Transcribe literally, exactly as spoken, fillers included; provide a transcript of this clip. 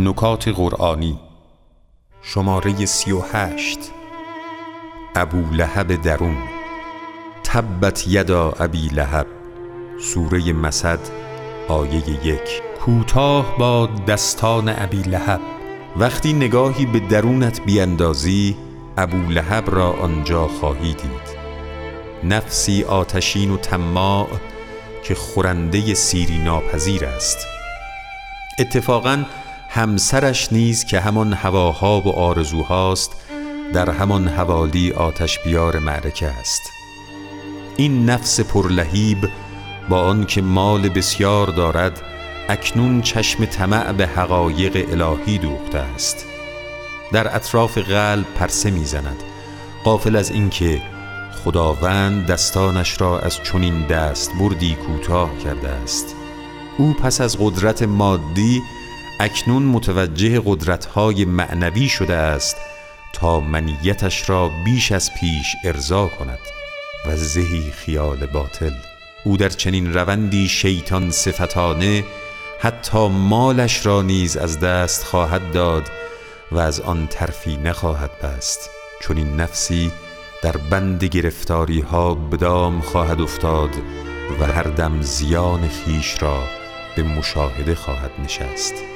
نکات قرآنی شماره سی و هشت. ابولهب درون. تبت یدا ابی لهب. سوره مسد آیه یک. کوتاه با دستان ابی لهب. وقتی نگاهی به درونت بیندازی ابولهب را آنجا خواهی دید. نفسی آتشین و طماع که خورنده سیری ناپذیر است. اتفاقاً همسرش نیز که همان هواها و آرزوهاست در همان حوالی آتش بیار معرکه است. این نفس پرلهیب با آن که مال بسیار دارد اکنون چشم طمع به حقایق الهی دوخته است. در اطراف قلب پرسه میزند، غافل از اینکه خداوند دستانش را از چنین دست بردی کوتاه کرده است. او پس از قدرت مادی اکنون متوجه قدرت‌های معنوی شده است تا منیتش را بیش از پیش ارضا کند. و زهی خیال باطل. او در چنین روندی شیطان صفتانه حتی مالش را نیز از دست خواهد داد و از آن طرفی نخواهد بست. چون این نفسی در بند گرفتاری ها به دام خواهد افتاد و هر دم زیان خیش را به مشاهده خواهد نشست.